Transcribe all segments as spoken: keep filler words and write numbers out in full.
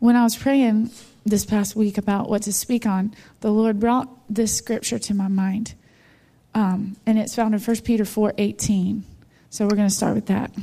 When I was praying this past week about what to speak on, the Lord brought this scripture to my mind. Um, and it's found in First Peter four eighteen. So we're going to start with that.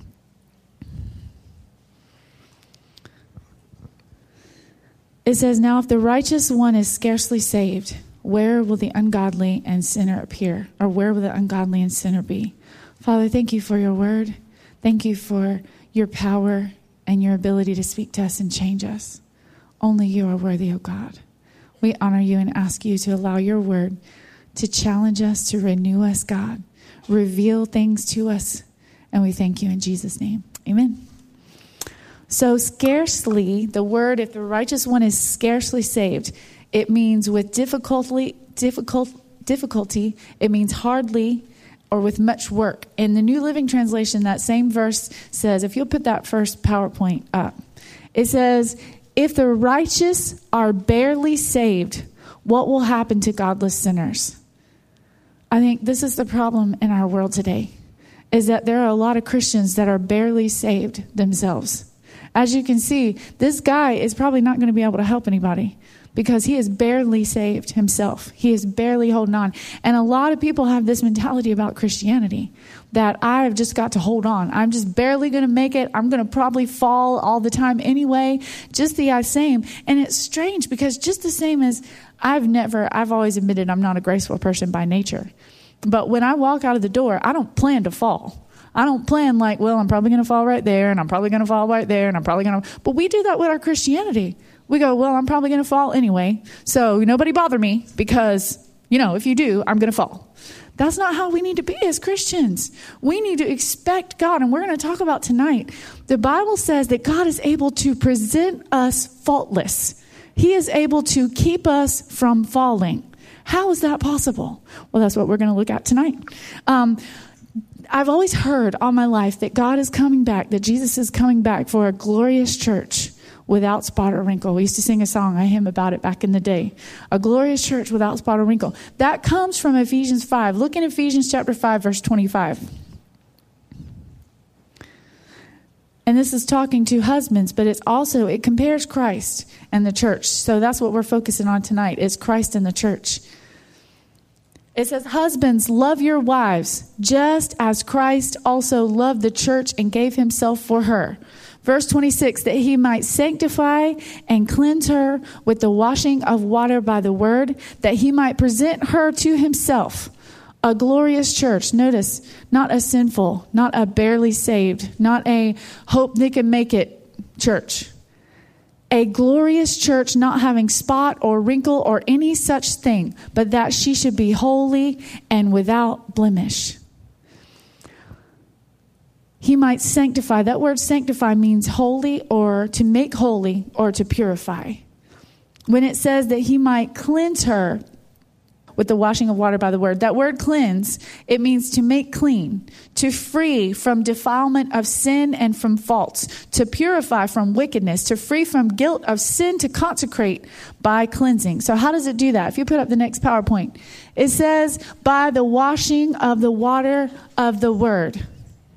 It says, "Now if the righteous one is scarcely saved, where will the ungodly and sinner appear?" Or where will the ungodly and sinner be? Father, thank you for your word. Thank you for your power and your ability to speak to us and change us. Only you are worthy, O God. We honor you and ask you to allow your word to challenge us, to renew us, God. Reveal things to us. And we thank you in Jesus' name. Amen. So scarcely, the word, if the righteous one is scarcely saved, it means with difficulty, difficult, difficulty. It means hardly or with much work. In the New Living Translation, that same verse says, if you'll put that first PowerPoint up, it says, if the righteous are barely saved, what will happen to godless sinners? I think this is the problem in our world today, is that there are a lot of Christians that are barely saved themselves. As you can see, this guy is probably not going to be able to help anybody because he is barely saved himself. He is barely holding on. And a lot of people have this mentality about Christianity that I've just got to hold on. I'm just barely going to make it. I'm going to probably fall all the time anyway. Just the same. And it's strange because just the same as I've never, I've always admitted I'm not a graceful person by nature. But when I walk out of the door, I don't plan to fall. I don't plan like, well, I'm probably going to fall right there, and I'm probably going to fall right there, and I'm probably going to... But we do that with our Christianity. We go, well, I'm probably going to fall anyway, so nobody bother me because, you know, if you do, I'm going to fall. That's not how we need to be as Christians. We need to expect God, and we're going to talk about tonight. The Bible says that God is able to present us faultless. He is able to keep us from falling. How is that possible? Well, that's what we're going to look at tonight. Um, I've always heard all my life that God is coming back, that Jesus is coming back for a glorious church without spot or wrinkle. We used to sing a song, I hymn about it back in the day. A glorious church without spot or wrinkle. That comes from Ephesians five. Look in Ephesians chapter five, verse twenty-five. And this is talking to husbands, but it's also, it compares Christ and the church. So that's what we're focusing on tonight, is Christ and the church. It says, husbands, love your wives, just as Christ also loved the church and gave himself for her. Verse twenty-six, that he might sanctify and cleanse her with the washing of water by the word, that he might present her to himself, a glorious church. Notice, not a sinful, not a barely saved, not a hope they can make it church. A glorious church, not having spot or wrinkle or any such thing, but that she should be holy and without blemish. He might sanctify. That word sanctify means holy, or to make holy, or to purify. When it says that he might cleanse her with the washing of water by the word, that word cleanse, it means to make clean, to free from defilement of sin and from faults, to purify from wickedness, to free from guilt of sin, to consecrate by cleansing. So how does it do that? If you put up the next PowerPoint, it says by the washing of the water of the word.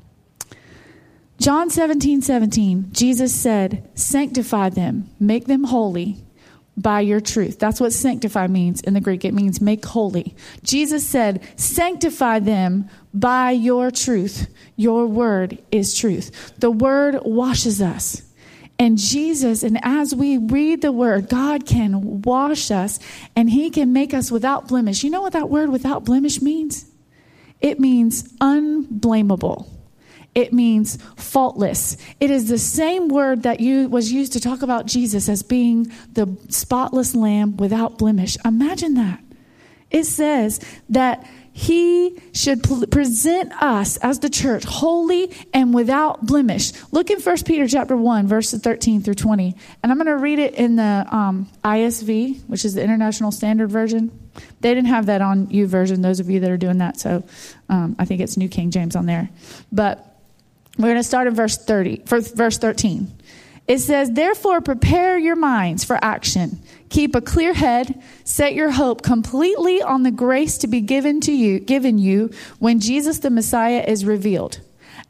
John seventeen seventeen, Jesus said, sanctify them, make them holy by your truth. That's what sanctify means in the Greek. It means make holy. Jesus said, sanctify them by your truth. Your word is truth. The word washes us. And Jesus, and as we read the word, God can wash us and he can make us without blemish. You know what that word without blemish means? It means unblameable. It means faultless. It is the same word that you, was used to talk about Jesus as being the spotless lamb without blemish. Imagine that. It says that he should p- present us as the church holy and without blemish. Look in First Peter chapter one, verses thirteen through twenty. And I'm going to read it in the um, I S V, which is the International Standard Version. They didn't have that on U version, those of you that are doing that. So um, I think it's New King James on there. But we're going to start in verse thirty, verse thirteen. It says, therefore, prepare your minds for action. Keep a clear head. Set your hope completely on the grace to be given to you, given you when Jesus the Messiah is revealed.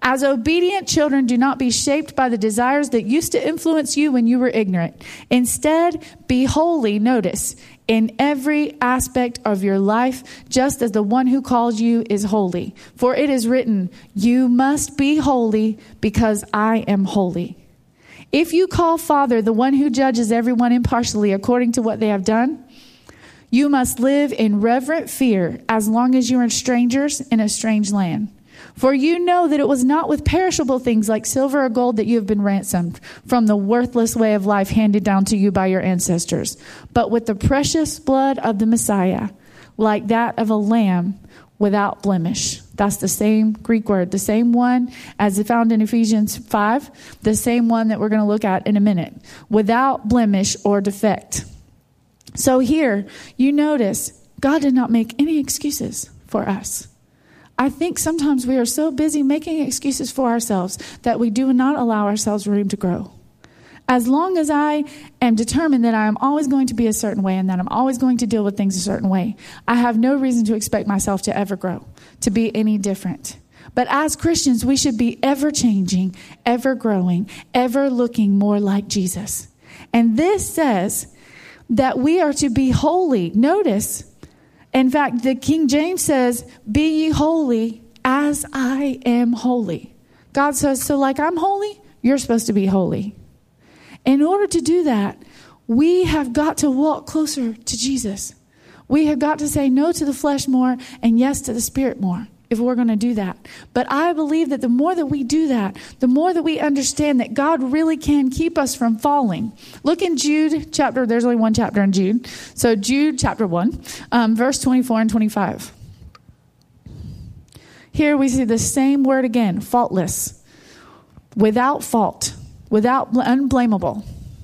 As obedient children, do not be shaped by the desires that used to influence you when you were ignorant. Instead, be holy, notice, in every aspect of your life, just as the one who calls you is holy. For it is written, you must be holy because I am holy. If you call Father the one who judges everyone impartially according to what they have done, you must live in reverent fear as long as you are strangers in a strange land. For you know that it was not with perishable things like silver or gold that you have been ransomed from the worthless way of life handed down to you by your ancestors, but with the precious blood of the Messiah, like that of a lamb without blemish. That's the same Greek word, the same one as found in Ephesians five, the same one that we're going to look at in a minute, without blemish or defect. So here, you notice God did not make any excuses for us. I think sometimes we are so busy making excuses for ourselves that we do not allow ourselves room to grow. As long as I am determined that I am always going to be a certain way and that I'm always going to deal with things a certain way, I have no reason to expect myself to ever grow, to be any different. But as Christians, we should be ever changing, ever growing, ever looking more like Jesus. And this says that we are to be holy. Notice, in fact, the King James says, be ye holy as I am holy. God says, so like I'm holy, you're supposed to be holy. In order to do that, we have got to walk closer to Jesus. We have got to say no to the flesh more and yes to the Spirit more if we're going to do that. But I believe that the more that we do that, the more that we understand that God really can keep us from falling. Look in Jude chapter, there's only one chapter in Jude. So Jude chapter one, um, verse twenty-four and twenty-five. Here we see the same word again, faultless, without fault, without unblameable.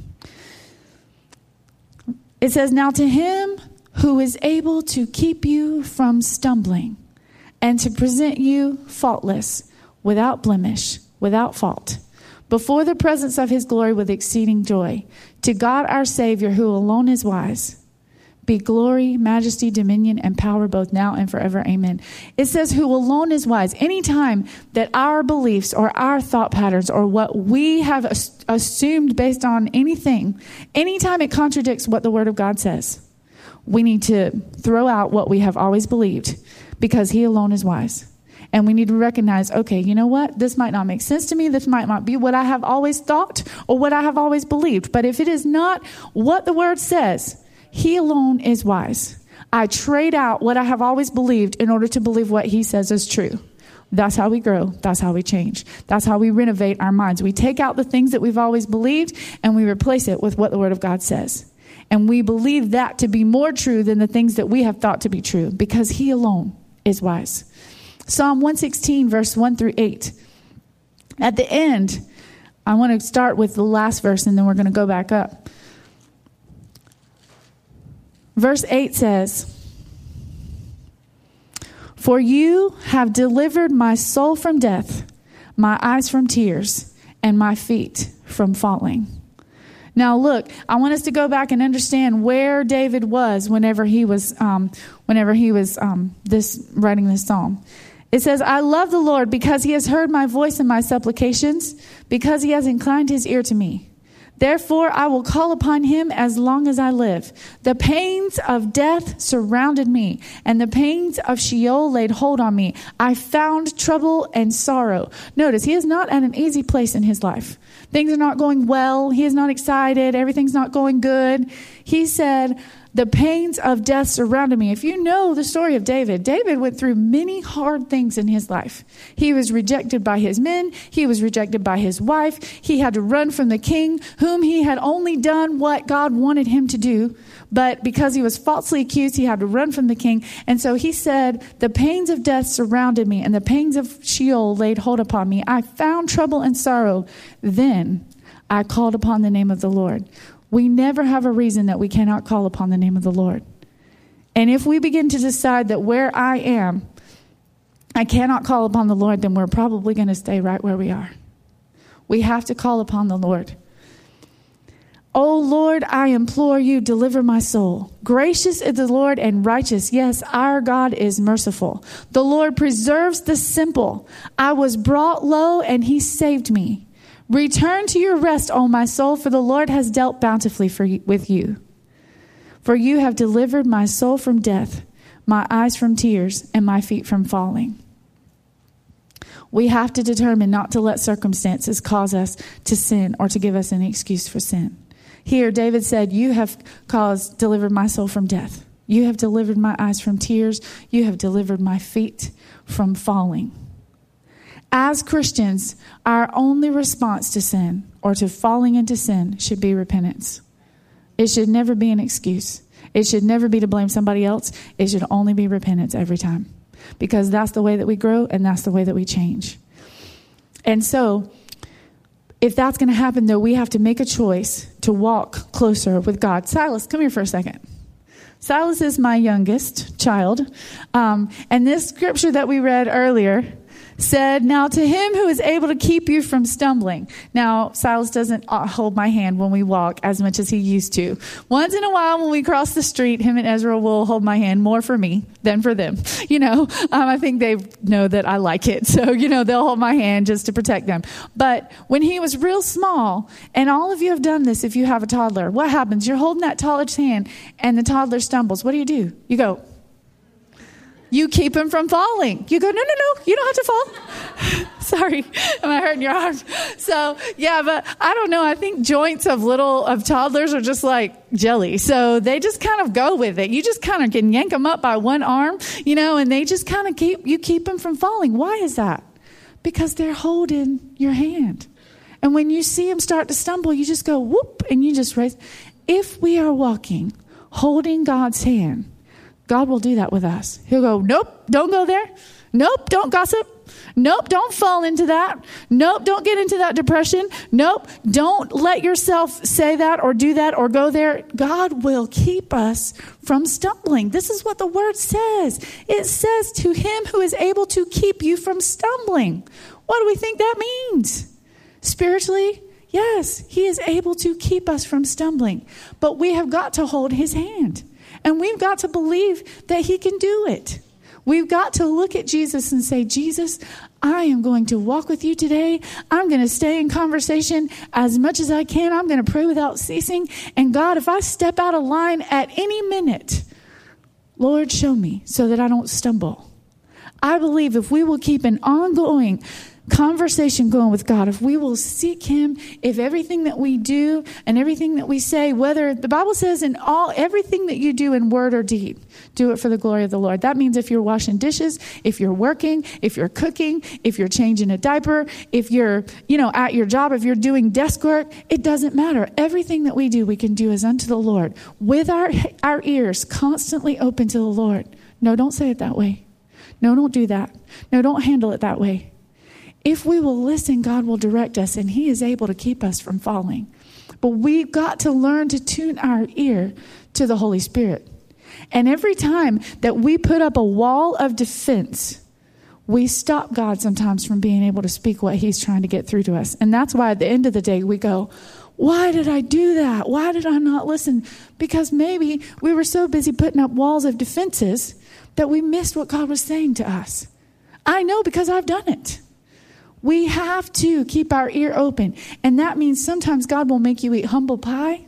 It says, now to him who is able to keep you from stumbling and to present you faultless, without blemish, without fault, before the presence of his glory with exceeding joy. To God our Savior, who alone is wise, be glory, majesty, dominion, and power both now and forever. Amen. It says who alone is wise. Anytime that our beliefs or our thought patterns or what we have assumed based on anything, anytime it contradicts what the Word of God says, we need to throw out what we have always believed, because he alone is wise. And we need to recognize, okay, you know what? This might not make sense to me. This might not be what I have always thought or what I have always believed. But if it is not what the Word says, he alone is wise. I trade out what I have always believed in order to believe what he says is true. That's how we grow. That's how we change. That's how we renovate our minds. We take out the things that we've always believed and we replace it with what the Word of God says. And we believe that to be more true than the things that we have thought to be true, because he alone is wise. Psalm one sixteen, verse one through eight. At the end, I want to start with the last verse and then we're going to go back up. Verse eight says, for you have delivered my soul from death, my eyes from tears, and my feet from falling. Now, look, I want us to go back and understand where David was whenever he was, um, whenever he was um, this writing this psalm. It says, I love the Lord because he has heard my voice and my supplications, because he has inclined his ear to me. Therefore, I will call upon him as long as I live. The pains of death surrounded me, and the pains of Sheol laid hold on me. I found trouble and sorrow. Notice, he is not at an easy place in his life. Things are not going well. He is not excited. Everything's not going good. He said, the pains of death surrounded me. If you know the story of David, David went through many hard things in his life. He was rejected by his men. He was rejected by his wife. He had to run from the king, whom he had only done what God wanted him to do. But because he was falsely accused, he had to run from the king. And so he said, the pains of death surrounded me, and the pains of Sheol laid hold upon me. I found trouble and sorrow. Then I called upon the name of the Lord. We never have a reason that we cannot call upon the name of the Lord. And if we begin to decide that where I am, I cannot call upon the Lord, then we're probably going to stay right where we are. We have to call upon the Lord. O Lord, I implore you, deliver my soul. Gracious is the Lord and righteous. Yes, our God is merciful. The Lord preserves the simple. I was brought low and he saved me. Return to your rest, O my soul, for the Lord has dealt bountifully for you, with you. For you have delivered my soul from death, my eyes from tears, and my feet from falling. We have to determine not to let circumstances cause us to sin or to give us any excuse for sin. Here, David said, you have caused, delivered my soul from death. You have delivered my eyes from tears. You have delivered my feet from falling. As Christians, our only response to sin or to falling into sin should be repentance. It should never be an excuse. It should never be to blame somebody else. It should only be repentance every time. Because that's the way that we grow and that's the way that we change. And so, if that's going to happen, though, we have to make a choice to walk closer with God. Silas, come here for a second. Silas is my youngest child. Um, and this scripture that we read earlier said, now to him who is able to keep you from stumbling. Now, Silas doesn't hold my hand when we walk as much as he used to. Once in a while when we cross the street, him and Ezra will hold my hand more for me than for them. You know, um, I think they know that I like it. So, you know, they'll hold my hand just to protect them. But when he was real small, and all of you have done this if you have a toddler, what happens? You're holding that toddler's hand and the toddler stumbles. What do you do? You go, you keep him from falling. You go, no, no, no, you don't have to fall. Sorry, am I hurting your arms? So, yeah, but I don't know. I think joints of little, of toddlers are just like jelly. So they just kind of go with it. You just kind of can yank them up by one arm, you know, and they just kind of keep, you keep them from falling. Why is that? Because they're holding your hand. And when you see them start to stumble, you just go, whoop, and you just raise. If we are walking, holding God's hand, God will do that with us. He'll go, nope, don't go there. Nope, don't gossip. Nope, don't fall into that. Nope, don't get into that depression. Nope, don't let yourself say that or do that or go there. God will keep us from stumbling. This is what the word says. It says to him who is able to keep you from stumbling. What do we think that means? Spiritually, yes, he is able to keep us from stumbling. But we have got to hold his hand. And we've got to believe that he can do it. We've got to look at Jesus and say, Jesus, I am going to walk with you today. I'm going to stay in conversation as much as I can. I'm going to pray without ceasing. And God, if I step out of line at any minute, Lord, show me so that I don't stumble. I believe if we will keep an ongoing conversation going with God, if we will seek him, if everything that we do and everything that we say, whether the Bible says in all, everything that you do in word or deed, do it for the glory of the Lord. That means if you're washing dishes, if you're working, if you're cooking, if you're changing a diaper, if you're, you know, at your job, if you're doing desk work, it doesn't matter. Everything that we do, we can do as unto the Lord with our, our ears constantly open to the Lord. No, don't say it that way. No, don't do that. No, don't handle it that way. If we will listen, God will direct us, and he is able to keep us from falling. But we've got to learn to tune our ear to the Holy Spirit. And every time that we put up a wall of defense, we stop God sometimes from being able to speak what he's trying to get through to us. And that's why at the end of the day, we go, why did I do that? Why did I not listen? Because maybe we were so busy putting up walls of defenses that we missed what God was saying to us. I know because I've done it. We have to keep our ear open. And that means sometimes God will make you eat humble pie.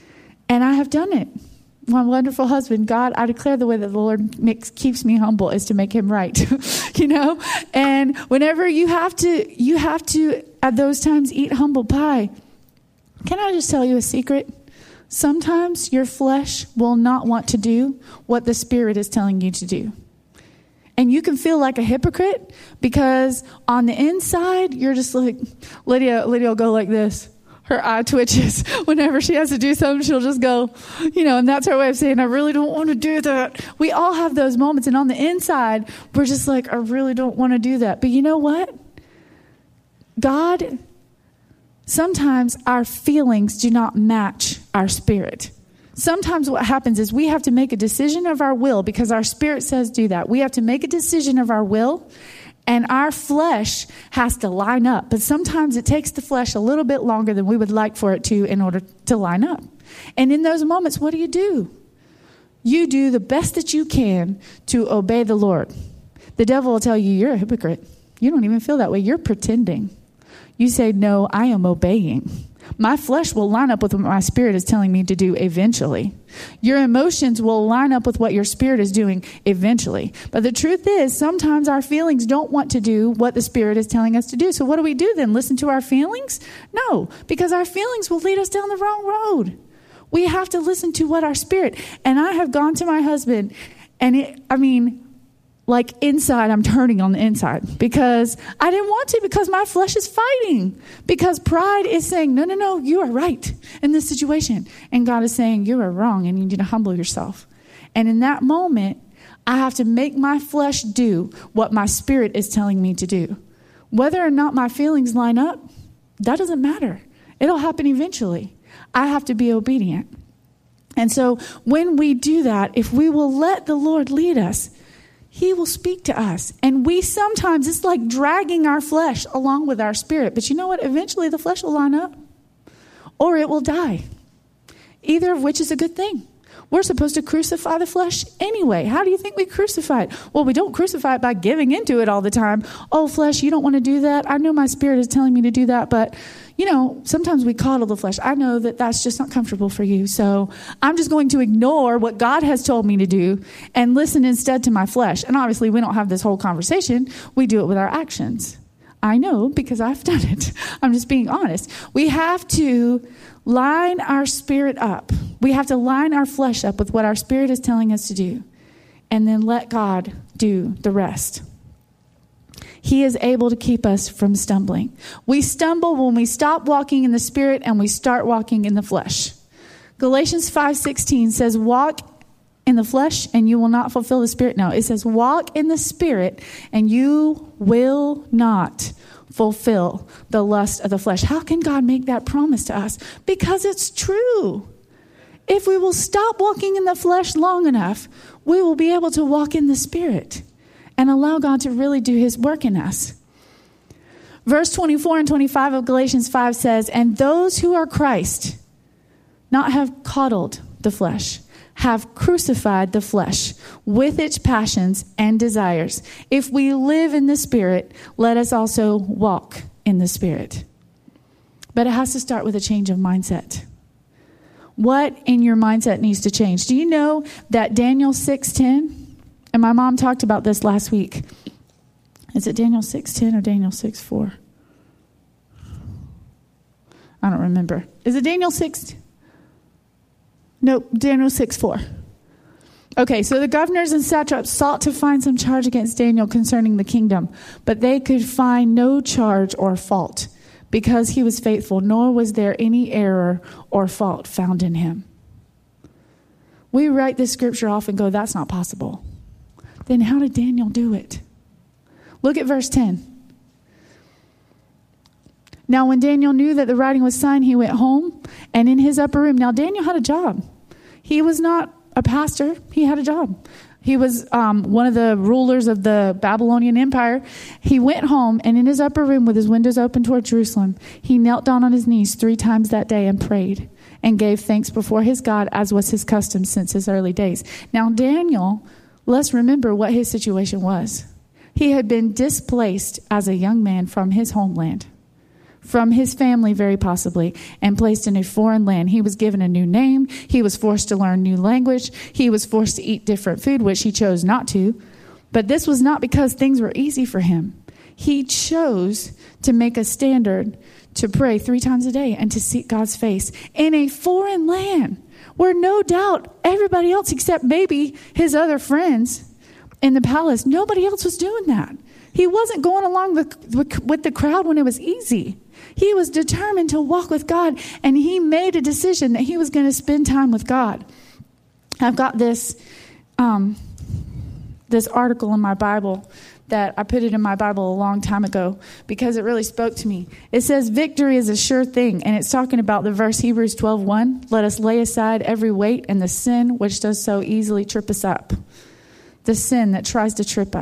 And I have done it. My wonderful husband, God, I declare the way that the Lord makes, keeps me humble is to make him right. You know? And whenever you have to, you have to, at those times, eat humble pie. Can I just tell you a secret? Sometimes your flesh will not want to do what the Spirit is telling you to do. And you can feel like a hypocrite because on the inside, you're just like, Lydia, Lydia will go like this. Her eye twitches. Whenever she has to do something, she'll just go, you know, and that's her way of saying, I really don't want to do that. We all have those moments. And on the inside, we're just like, I really don't want to do that. But you know what? God, sometimes our feelings do not match our spirit. Sometimes what happens is we have to make a decision of our will because our spirit says do that. We have to make a decision of our will, And our flesh has to line up. But sometimes it takes the flesh a little bit longer than we would like for it to in order to line up. And in those moments, what do you do? You do the best that you can to obey the Lord. The devil will tell you, you're a hypocrite. You don't even feel that way. You're pretending. You say, no, I am obeying. My flesh will line up with what my spirit is telling me to do eventually. Your emotions will line up with what your spirit is doing eventually. But the truth is, sometimes our feelings don't want to do what the spirit is telling us to do. So what do we do then? Listen to our feelings? No, because our feelings will lead us down the wrong road. We have to listen to what our spirit. And I have gone to my husband, and it, I mean, like inside, I'm turning on the inside because I didn't want to, because my flesh is fighting, because pride is saying, no, no, no, you are right in this situation. And God is saying, you are wrong and you need to humble yourself. And in that moment, I have to make my flesh do what my spirit is telling me to do. Whether or not my feelings line up, that doesn't matter. It'll happen eventually. I have to be obedient. And so when we do that, if we will let the Lord lead us, He will speak to us. And we sometimes, it's like dragging our flesh along with our spirit. But you know what? Eventually the flesh will line up or it will die. Either of which is a good thing. We're supposed to crucify the flesh anyway. How do you think we crucify it? Well, we don't crucify it by giving into it all the time. Oh, flesh, you don't want to do that. I know my spirit is telling me to do that, but you know, sometimes we coddle the flesh. I know that that's just not comfortable for you. So I'm just going to ignore what God has told me to do and listen instead to my flesh. And obviously we don't have this whole conversation. We do it with our actions. I know because I've done it. I'm just being honest. We have to line our spirit up. We have to line our flesh up with what our spirit is telling us to do, and then let God do the rest. He is able to keep us from stumbling. We stumble when we stop walking in the spirit and we start walking in the flesh. Galatians five sixteen says, walk in the flesh and you will not fulfill the spirit. No, it says walk in the spirit and you will not fulfill the lust of the flesh. How can God make that promise to us? Because it's true. If we will stop walking in the flesh long enough, we will be able to walk in the spirit and allow God to really do his work in us. Verse twenty-four and twenty-five of Galatians five says, and those who are Christ not have coddled the flesh, have crucified the flesh with its passions and desires. If we live in the Spirit, let us also walk in the Spirit. But it has to start with a change of mindset. What in your mindset needs to change? Do you know that Daniel six ten, and my mom talked about this last week. Is it Daniel six ten or Daniel six four? I don't remember. Is it Daniel six? Nope, Daniel six four. Okay, so the governors and satraps sought to find some charge against Daniel concerning the kingdom, but they could find no charge or fault because he was faithful, nor was there any error or fault found in him. We write this scripture off and go, that's not possible. Then how did Daniel do it? Look at verse ten. Now, when Daniel knew that the writing was signed, he went home and in his upper room. Now, Daniel had a job. He was not a pastor. He had a job. He was um, one of the rulers of the Babylonian Empire. He went home and in his upper room with his windows open toward Jerusalem, he knelt down on his knees three times that day and prayed and gave thanks before his God, as was his custom since his early days. Now, Daniel, let's remember what his situation was. He had been displaced as a young man from his homeland, from his family very possibly, and placed in a foreign land. He was given a new name. He was forced to learn new language. He was forced to eat different food, which he chose not to. But this was not because things were easy for him. He chose to make a standard to pray three times a day and to seek God's face in a foreign land where no doubt everybody else except maybe his other friends in the palace, nobody else was doing that. He wasn't going along with, with the crowd when it was easy. He was determined to walk with God, and he made a decision that he was going to spend time with God. I've got this um, this article in my Bible that I put it in my Bible a long time ago because it really spoke to me. It says, victory is a sure thing, and it's talking about the verse Hebrews twelve one. Let us lay aside every weight and the sin which does so easily trip us up. The sin that tries to trip us.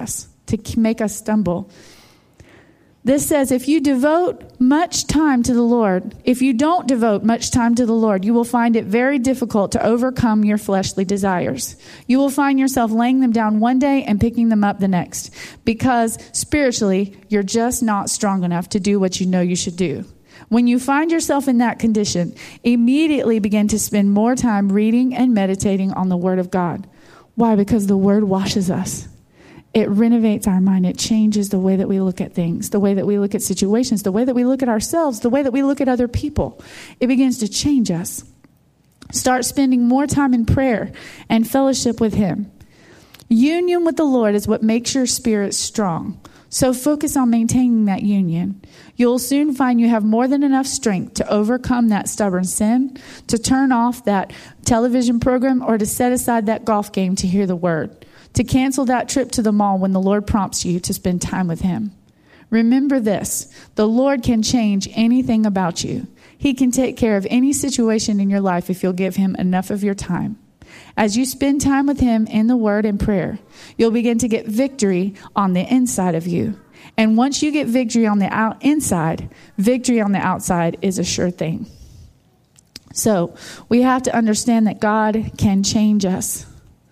to make us stumble. This says, if you devote much time to the Lord, if you don't devote much time to the Lord, you will find it very difficult to overcome your fleshly desires. You will find yourself laying them down one day and picking them up the next, because spiritually, you're just not strong enough to do what you know you should do. When you find yourself in that condition, immediately begin to spend more time reading and meditating on the Word of God. Why? Because the Word washes us. It renovates our mind. It changes the way that we look at things, the way that we look at situations, the way that we look at ourselves, the way that we look at other people. It begins to change us. Start spending more time in prayer and fellowship with Him. Union with the Lord is what makes your spirit strong. So focus on maintaining that union. You'll soon find you have more than enough strength to overcome that stubborn sin, to turn off that television program, or to set aside that golf game to hear the Word. To cancel that trip to the mall when the Lord prompts you to spend time with Him. Remember this, the Lord can change anything about you. He can take care of any situation in your life if you'll give Him enough of your time. As you spend time with Him in the Word and prayer, you'll begin to get victory on the inside of you. And once you get victory on the out inside, victory on the outside is a sure thing. So we have to understand that God can change us.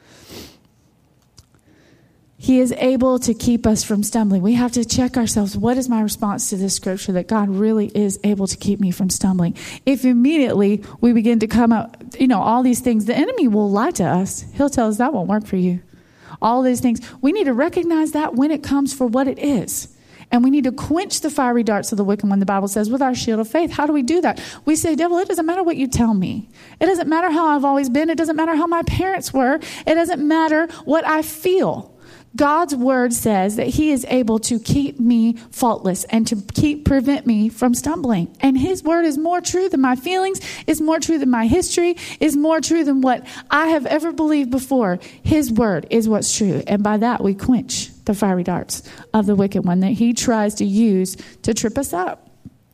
He is able to keep us from stumbling. We have to check ourselves. What is my response to this scripture that God really is able to keep me from stumbling? If immediately we begin to come up, you know, all these things, the enemy will lie to us. He'll tell us that won't work for you. All these things. We need to recognize that when it comes for what it is. And we need to quench the fiery darts of the wicked one, the Bible says, with our shield of faith. How do we do that? We say, devil, it doesn't matter what you tell me. It doesn't matter how I've always been. It doesn't matter how my parents were. It doesn't matter what I feel. God's word says that He is able to keep me faultless and to keep prevent me from stumbling. And His word is more true than my feelings, is more true than my history, is more true than what I have ever believed before. His word is what's true. And by that we quench the fiery darts of the wicked one that he tries to use to trip us up.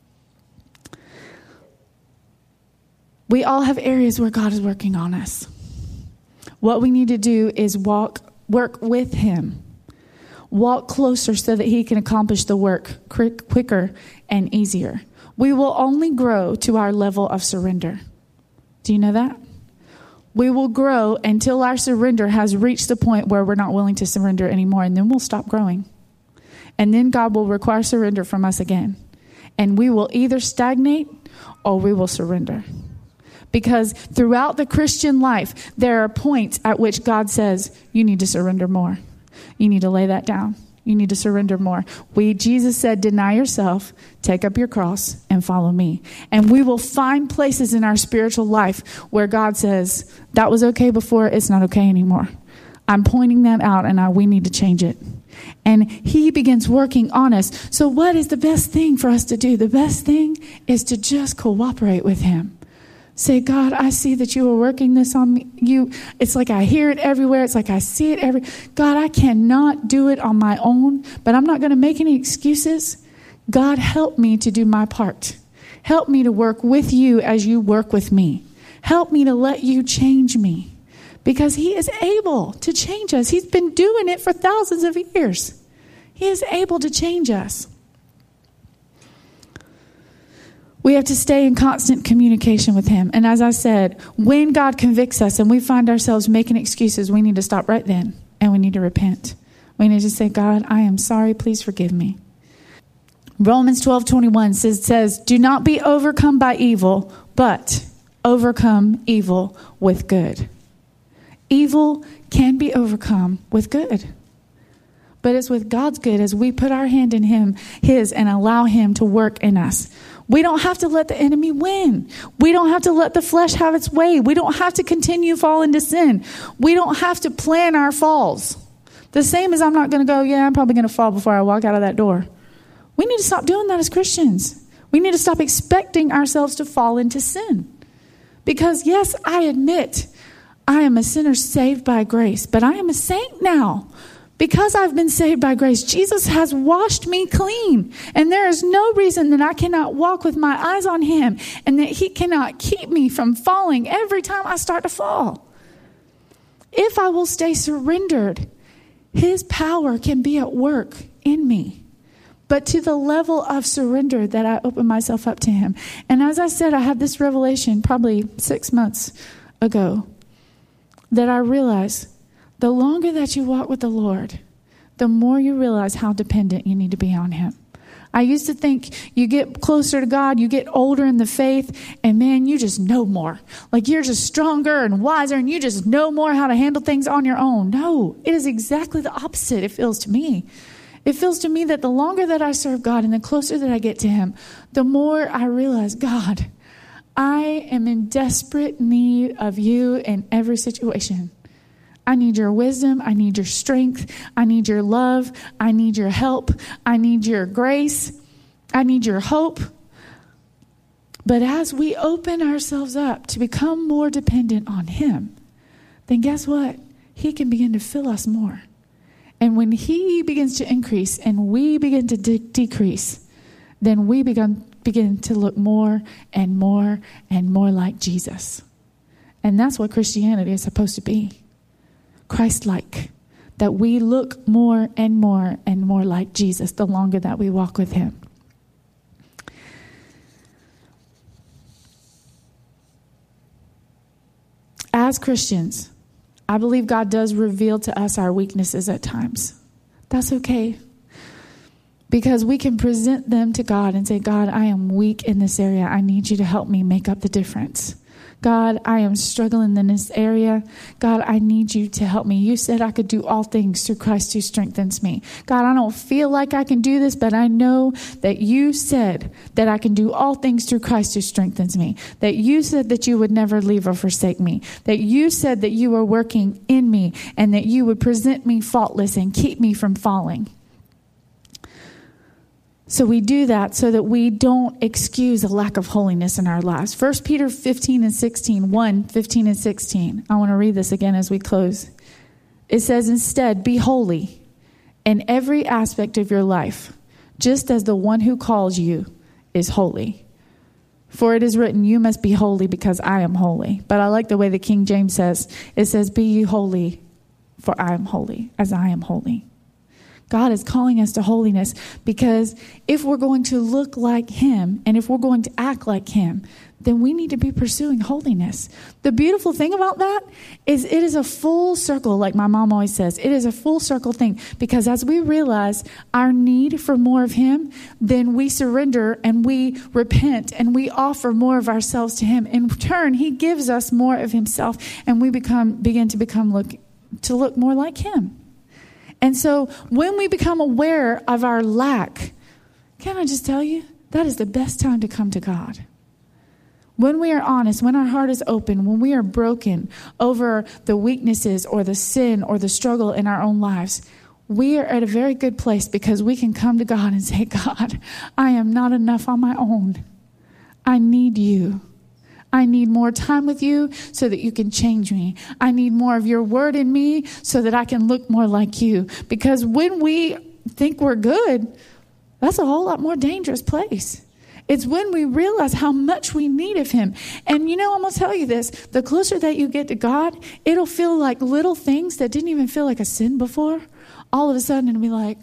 We all have areas where God is working on us. What we need to do is walk Work with Him. Walk closer so that He can accomplish the work quick, quicker and easier. We will only grow to our level of surrender. Do you know that? We will grow until our surrender has reached the point where we're not willing to surrender anymore, and then we'll stop growing. And then God will require surrender from us again. And we will either stagnate or we will surrender. Because throughout the Christian life, there are points at which God says, you need to surrender more. You need to lay that down. You need to surrender more. We, Jesus said, deny yourself, take up your cross, and follow me. And we will find places in our spiritual life where God says, that was okay before, it's not okay anymore. I'm pointing that out, and I, we need to change it. And He begins working on us. So what is the best thing for us to do? The best thing is to just cooperate with Him. Say, God, I see that you are working this on me. You, it's like I hear it everywhere. It's like I see it every. God, I cannot do it on my own, but I'm not going to make any excuses. God, help me to do my part. Help me to work with you as you work with me. Help me to let you change me, because He is able to change us. He's been doing it for thousands of years. He is able to change us. We have to stay in constant communication with Him. And as I said, when God convicts us and we find ourselves making excuses, we need to stop right then and we need to repent. We need to say, God, I am sorry. Please forgive me. Romans twelve twenty-one says, says, do not be overcome by evil, but overcome evil with good. Evil can be overcome with good. But it's with God's good as we put our hand in Him, His, and allow Him to work in us. We don't have to let the enemy win. We don't have to let the flesh have its way. We don't have to continue fall into sin. We don't have to plan our falls. The same as I'm not going to go, yeah, I'm probably going to fall before I walk out of that door. We need to stop doing that as Christians. We need to stop expecting ourselves to fall into sin. Because yes, I admit I am a sinner saved by grace, but I am a saint now. Because I've been saved by grace, Jesus has washed me clean. And there is no reason that I cannot walk with my eyes on Him and that He cannot keep me from falling every time I start to fall. If I will stay surrendered, His power can be at work in me. But to the level of surrender that I open myself up to him. And as I said, I had this revelation probably six months ago that I realized the longer that you walk with the Lord, the more you realize how dependent you need to be on him. I used to think you get closer to God, you get older in the faith, and man, you just know more. Like you're just stronger and wiser, and you just know more how to handle things on your own. No, it is exactly the opposite, it feels to me. It feels to me that the longer that I serve God and the closer that I get to him, the more I realize, God, I am in desperate need of you in every situation. I need your wisdom. I need your strength. I need your love. I need your help. I need your grace. I need your hope. But as we open ourselves up to become more dependent on him, then guess what? He can begin to fill us more. And when he begins to increase and we begin to de- decrease, then we begin, begin to look more and more and more like Jesus. And that's what Christianity is supposed to be. Christ-like. That we look more and more and more like Jesus the longer that we walk with him. As Christians, I believe God does reveal to us our weaknesses at times. That's okay. Because we can present them to God and say, God, I am weak in this area. I need you to help me make up the difference. God, I am struggling in this area. God, I need you to help me. You said I could do all things through Christ who strengthens me. God, I don't feel like I can do this, but I know that you said that I can do all things through Christ who strengthens me. That you said that you would never leave or forsake me. That you said that you were working in me and that you would present me faultless and keep me from falling. So we do that so that we don't excuse a lack of holiness in our lives. First Peter fifteen and sixteen, one, fifteen and sixteen. I want to read this again as we close. It says, instead, be holy in every aspect of your life, just as the one who calls you is holy. For it is written, you must be holy because I am holy. But I like the way the King James says, it says, be ye holy, for I am holy, as I am holy. God is calling us to holiness because if we're going to look like him and if we're going to act like him, then we need to be pursuing holiness. The beautiful thing about that is it is a full circle, like my mom always says. It is a full circle thing because as we realize our need for more of him, then we surrender and we repent and we offer more of ourselves to him. In turn, he gives us more of himself and we become begin to become look to look more like him. And so when we become aware of our lack, can I just tell you, that is the best time to come to God. When we are honest, when our heart is open, when we are broken over the weaknesses or the sin or the struggle in our own lives, we are at a very good place because we can come to God and say, God, I am not enough on my own. I need you. I need more time with you so that you can change me. I need more of your word in me so that I can look more like you. Because when we think we're good, that's a whole lot more dangerous place. It's when we realize how much we need of him. And you know, I'm going to tell you this. The closer that you get to God, it'll feel like little things that didn't even feel like a sin before. All of a sudden it'll be like,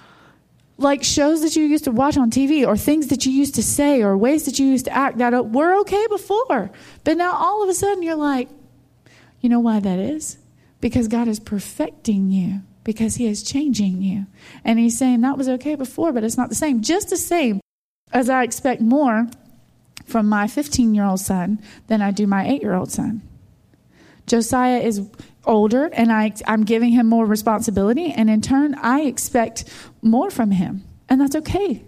like shows that you used to watch on T V or things that you used to say or ways that you used to act that were okay before. But now all of a sudden you're like, you know why that is? Because God is perfecting you. Because he is changing you. And he's saying that was okay before, but it's not the same. Just the same as I expect more from my fifteen-year-old son than I do my eight-year-old son. Josiah is older and I, I'm giving him more responsibility. And in turn, I expect more from him. And that's okay.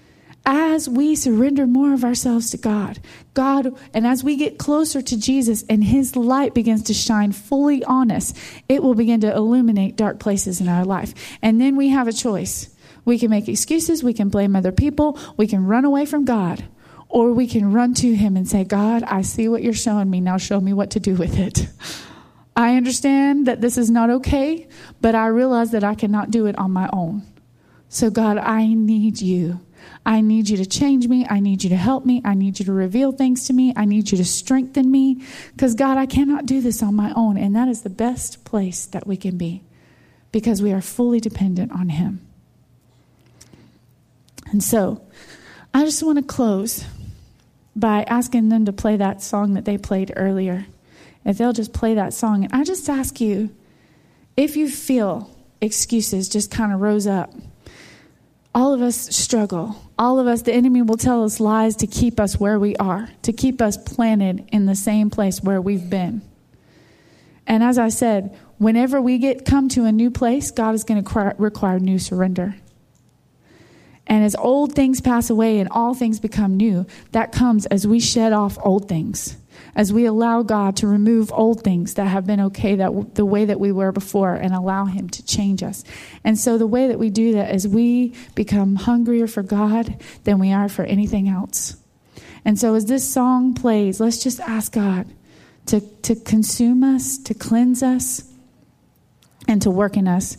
As we surrender more of ourselves to God, God, and as we get closer to Jesus and his light begins to shine fully on us, it will begin to illuminate dark places in our life. And then we have a choice. We can make excuses. We can blame other people. We can run away from God. Or we can run to him and say, God, I see what you're showing me. Now show me what to do with it. I understand that this is not okay, but I realize that I cannot do it on my own. So God, I need you. I need you to change me. I need you to help me. I need you to reveal things to me. I need you to strengthen me. Because God, I cannot do this on my own. And that is the best place that we can be. because we are fully dependent on him. And so I just want to close by asking them to play that song that they played earlier. If they'll just play that song. And I just ask you, if you feel excuses just kind of rose up, all of us struggle. All of us, the enemy will tell us lies to keep us where we are, to keep us planted in the same place where we've been. And as I said, whenever we get come to a new place, God is going to require new surrender. And as old things pass away and all things become new, that comes as we shed off old things, as we allow God to remove old things that have been okay, that the way that we were before, and allow him to change us. And so the way that we do that is we become hungrier for God than we are for anything else. And so as this song plays, let's just ask God to, to consume us, to cleanse us, and to work in us.